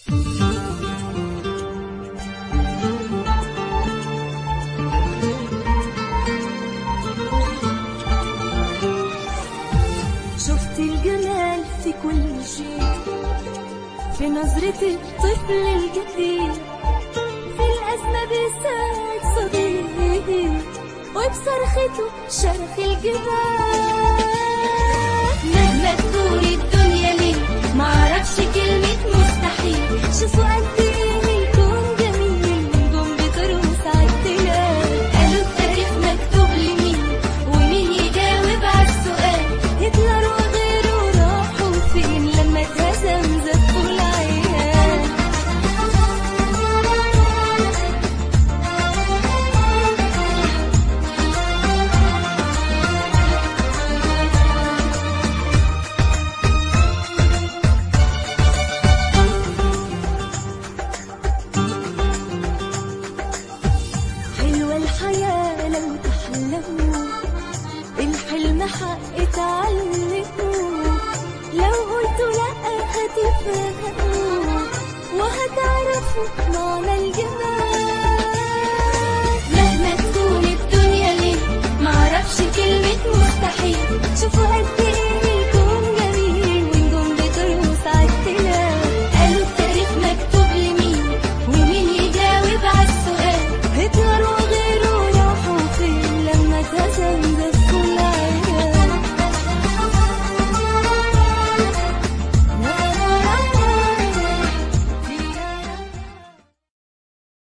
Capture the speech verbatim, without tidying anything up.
شفت الجمال في كل شيء، في نظرة الطفل الجديد، في الأزمة بيساعد صديقي، وبصرخته شرخ الجبال. مهما تكون الدنيا ليه معرفش كلمة مستحيل،